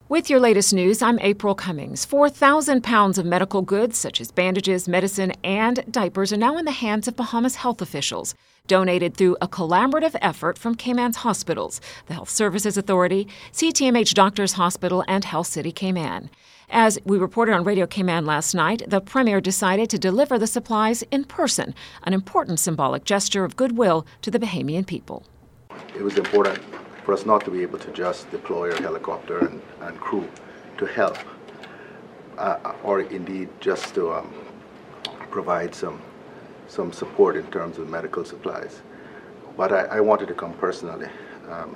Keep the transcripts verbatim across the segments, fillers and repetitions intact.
With your latest news, I'm April Cummings. four thousand pounds of medical goods, such as bandages, medicine, and diapers, are now in the hands of Bahamas health officials, donated through a collaborative effort from Cayman's hospitals, the Health Services Authority, C T M H Doctors Hospital, and Health City Cayman. As we reported on Radio Cayman last night, the Premier decided to deliver the supplies in person, an important symbolic gesture of goodwill to the Bahamian people. It was important for us not to be able to just deploy our helicopter and, and crew to help, uh, or indeed just to um, provide some some support in terms of medical supplies. But I, I wanted to come personally um,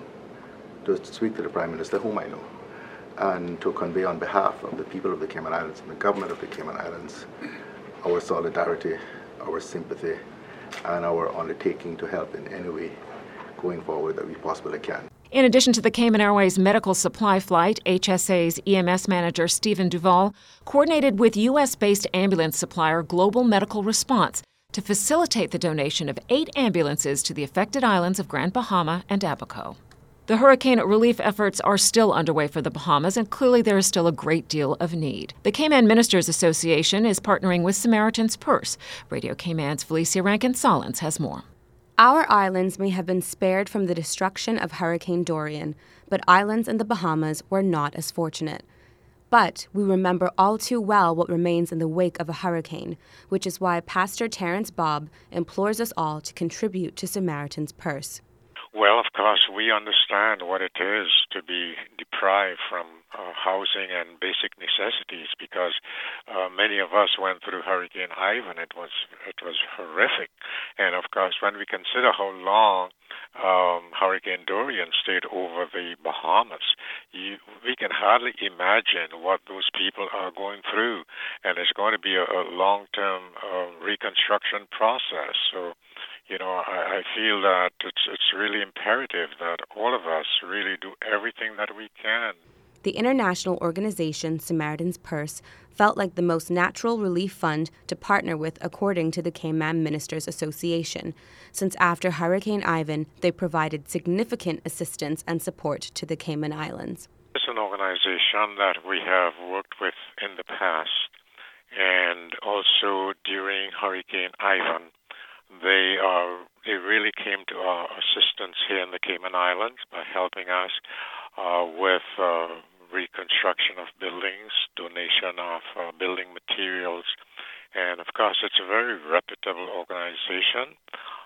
to speak to the Prime Minister, whom I know, and to convey on behalf of the people of the Cayman Islands and the government of the Cayman Islands our solidarity, our sympathy, and our undertaking to help in any way going forward that we possibly can. In addition to the Cayman Airways medical supply flight, H S A's E M S manager Stephen Duval coordinated with U S-based ambulance supplier Global Medical Response to facilitate the donation of eight ambulances to the affected islands of Grand Bahama and Abaco. The hurricane relief efforts are still underway for the Bahamas, and clearly there is still a great deal of need. The Cayman Ministers Association is partnering with Samaritan's Purse. Radio Cayman's Felicia Rankin-Solins has more. Our islands may have been spared from the destruction of Hurricane Dorian, but islands in the Bahamas were not as fortunate. But we remember all too well what remains in the wake of a hurricane, which is why Pastor Terrence Bobb implores us all to contribute to Samaritan's Purse. Well, of course, we understand what it is to be deprived from uh, housing and basic necessities, because uh, many of us went through Hurricane Ivan. It was it was horrific. And, of course, when we consider how long um, Hurricane Dorian stayed over the Bahamas, you, we can hardly imagine what those people are going through. And it's going to be a, a long-term uh, reconstruction process. So, you know, I, I feel that it's it's really imperative that all of us really do everything that we can. The international organization Samaritan's Purse felt like the most natural relief fund to partner with, according to the Cayman Ministers Association, since after Hurricane Ivan, they provided significant assistance and support to the Cayman Islands. It's an organization that we have worked with in the past, and also during Hurricane Ivan. They uh, they really came to our assistance here in the Cayman Islands by helping us uh, with uh, reconstruction of buildings, donation of uh, building materials, and of course it's a very reputable organization,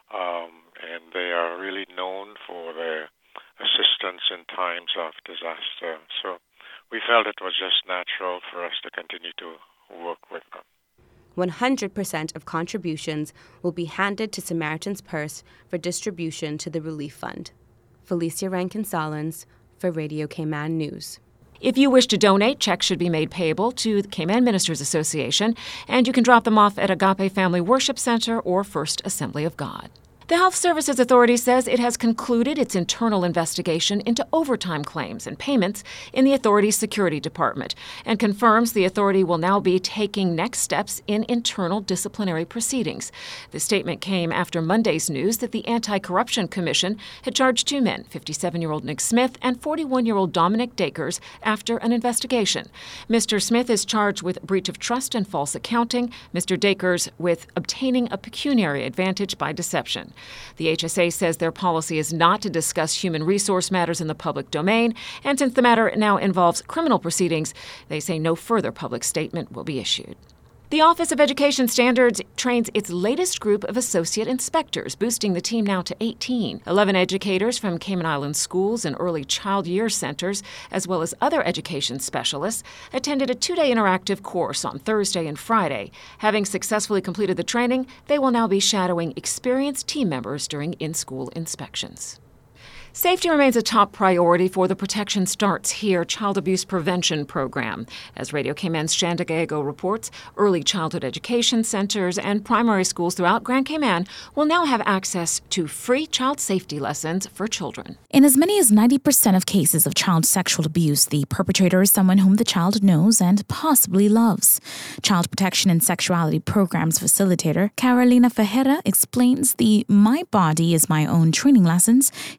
um, and they are really known for their assistance in times of disaster. So we felt it was just natural for us to continue to work with them. one hundred percent of contributions will be handed to Samaritan's Purse for distribution to the Relief Fund. Felicia Rankin-Solins for Radio Cayman News. If you wish to donate, checks should be made payable to the Cayman Ministers Association, and you can drop them off at Agape Family Worship Center or First Assembly of God. The Health Services Authority says it has concluded its internal investigation into overtime claims and payments in the authority's security department, and confirms the authority will now be taking next steps in internal disciplinary proceedings. The statement came after Monday's news that the Anti-Corruption Commission had charged two men, fifty-seven-year-old Nick Smith and forty-one-year-old Dominic Dakers, after an investigation. Mister Smith is charged with breach of trust and false accounting, Mister Dakers with obtaining a pecuniary advantage by deception. The H S A says their policy is not to discuss human resource matters in the public domain, and since the matter now involves criminal proceedings, they say no further public statement will be issued. The Office of Education Standards trains its latest group of associate inspectors, boosting the team now to eighteen. Eleven educators from Cayman Islands schools and early child year centers, as well as other education specialists, attended a two-day interactive course on Thursday and Friday. Having successfully completed the training, they will now be shadowing experienced team members during in-school inspections. Safety remains a top priority for the Protection Starts Here child abuse prevention program. As Radio Cayman's Shanda Gallego reports, early childhood education centers and primary schools throughout Grand Cayman will now have access to free child safety lessons for children. In as many as ninety percent of cases of child sexual abuse, the perpetrator is someone whom the child knows and possibly loves. Child Protection and Sexuality Programs facilitator Carolina Ferreira explains the My Body is My Own training lessons teaches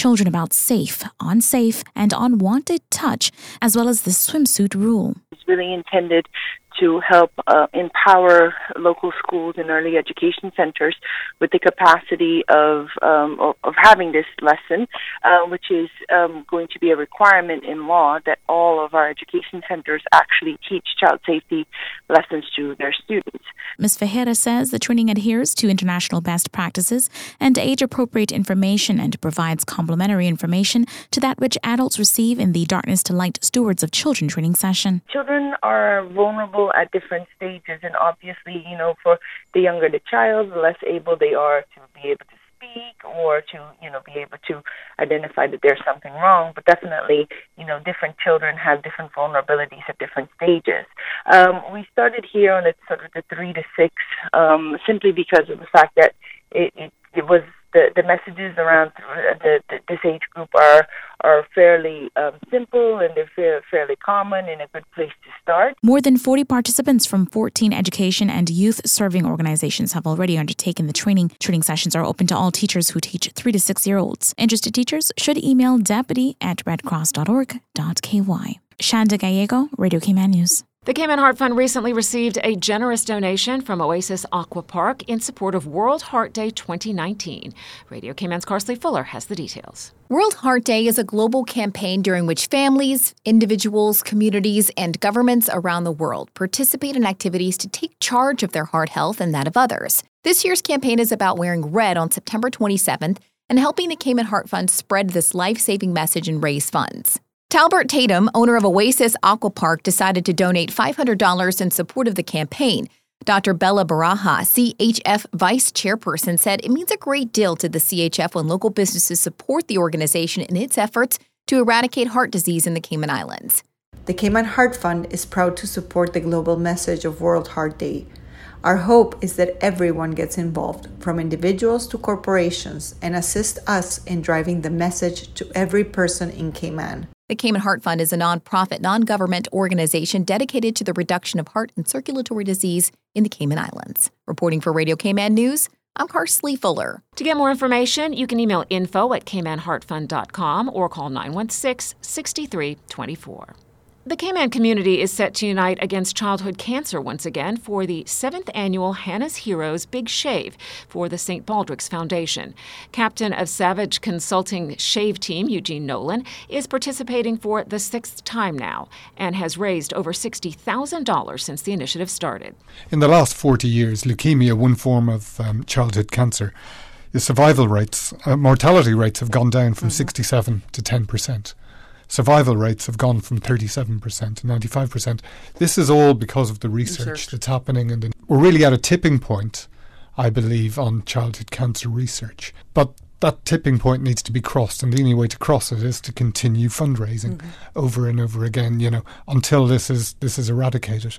children about safe, unsafe, and unwanted touch, as well as the swimsuit rule. It's really intended to help uh, empower local schools and early education centers with the capacity of um, of, of having this lesson, uh, which is um, going to be a requirement in law that all of our education centers actually teach child safety lessons to their students. Miz Ferreira says the training adheres to international best practices and age-appropriate information and provides complementary information to that which adults receive in the Darkness to Light Stewards of Children training session. Children are vulnerable at different stages, and obviously, you know, for the younger the child, the less able they are to be able to speak or to, you know, be able to identify that there's something wrong. But definitely, you know, different children have different vulnerabilities at different stages. Um, we started here on the sort of the three to six, um, simply because of the fact that it, it, it was the, the messages around the, the, this age group are are fairly um, simple, and they're fa- fairly common and a good place to start. More than forty participants from fourteen education and youth serving organizations have already undertaken the training. Training sessions are open to all teachers who teach three to six year olds. Interested teachers should email deputy at redcross dot org dot k y. Shanda Gallego, Radio Cayman News. The Cayman Heart Fund recently received a generous donation from Oasis Aqua Park in support of World Heart Day twenty nineteen. Radio Cayman's Carsley Fuller has the details. World Heart Day is a global campaign during which families, individuals, communities, and governments around the world participate in activities to take charge of their heart health and that of others. This year's campaign is about wearing red on September twenty-seventh and helping the Cayman Heart Fund spread this life-saving message and raise funds. Talbert Tatum, owner of Oasis Aqua Park, decided to donate five hundred dollars in support of the campaign. Doctor Bella Baraja, C H F Vice Chairperson, said it means a great deal to the C H F when local businesses support the organization in its efforts to eradicate heart disease in the Cayman Islands. The Cayman Heart Fund is proud to support the global message of World Heart Day. Our hope is that everyone gets involved, from individuals to corporations, and assist us in driving the message to every person in Cayman. The Cayman Heart Fund is a nonprofit, non-government organization dedicated to the reduction of heart and circulatory disease in the Cayman Islands. Reporting for Radio Cayman News, I'm Carsley Fuller. To get more information, you can email info at cayman heart fund dot com or call nine one six, six three two four. The Cayman community is set to unite against childhood cancer once again for the seventh annual Hannah's Heroes Big Shave for the Saint Baldrick's Foundation. Captain of Savage Consulting Shave Team, Eugene Nolan, is participating for the sixth time now and has raised over sixty thousand dollars since the initiative started. In the last forty years, leukemia, one form of um, childhood cancer, the survival rates, uh, mortality rates have gone down from mm-hmm. sixty-seven to ten percent. Survival rates have gone from thirty-seven percent to ninety-five percent. This is all because of the research, research. that's happening. And the, we're really at a tipping point, I believe, on childhood cancer research. But that tipping point needs to be crossed, and the only way to cross it is to continue fundraising mm-hmm. over and over again, you know, until this is this is eradicated.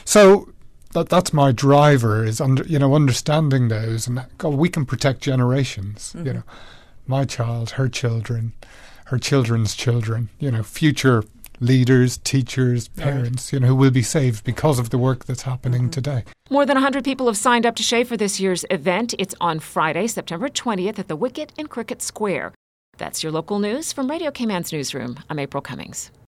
So that that's my driver, is under you know understanding those, and God, we can protect generations. Mm-hmm. You know, my child, her children, her children's children, you know, future leaders, teachers, parents, right. you know, who will be saved because of the work that's happening mm-hmm. today. More than one hundred people have signed up to shave for this year's event. It's on Friday, September twentieth at the Wicket in Cricket Square. That's your local news from Radio Cayman's newsroom. I'm April Cummings.